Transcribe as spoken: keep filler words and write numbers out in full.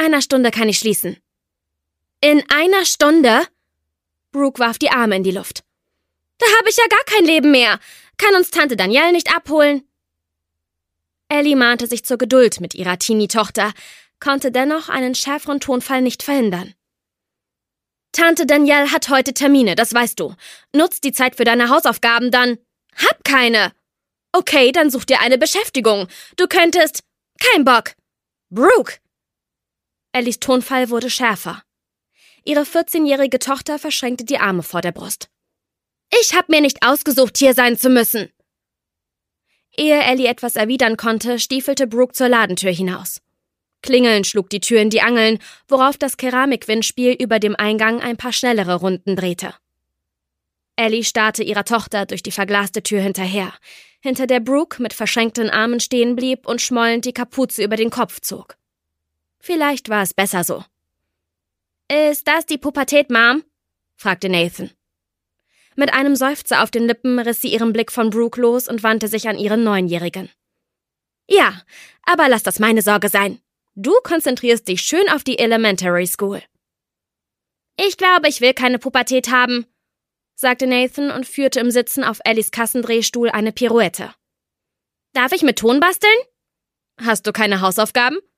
einer Stunde kann ich schließen. In einer Stunde? Brooke warf die Arme in die Luft. Da habe ich ja gar kein Leben mehr. Kann uns Tante Danielle nicht abholen? Ellie mahnte sich zur Geduld mit ihrer Teenie-Tochter, konnte dennoch einen schärferen Tonfall nicht verhindern. Tante Danielle hat heute Termine, das weißt du. Nutz die Zeit für deine Hausaufgaben, dann... Hab keine! Okay, dann such dir eine Beschäftigung. Du könntest... Kein Bock! Brooke! Ellies Tonfall wurde schärfer. Ihre vierzehnjährige Tochter verschränkte die Arme vor der Brust. Ich hab mir nicht ausgesucht, hier sein zu müssen. Ehe Ellie etwas erwidern konnte, stiefelte Brooke zur Ladentür hinaus. Klingelnd schlug die Tür in die Angeln, worauf das Keramikwindspiel über dem Eingang ein paar schnellere Runden drehte. Ellie starrte ihrer Tochter durch die verglaste Tür hinterher, hinter der Brooke mit verschränkten Armen stehen blieb und schmollend die Kapuze über den Kopf zog. Vielleicht war es besser so. »Ist das die Pubertät, Mom?« fragte Nathan. Mit einem Seufzer auf den Lippen riss sie ihren Blick von Brooke los und wandte sich an ihren Neunjährigen. »Ja, aber lass das meine Sorge sein. Du konzentrierst dich schön auf die Elementary School.« »Ich glaube, ich will keine Pubertät haben«, sagte Nathan und führte im Sitzen auf Ellies Kassendrehstuhl eine Pirouette. »Darf ich mit Ton basteln?« »Hast du keine Hausaufgaben?«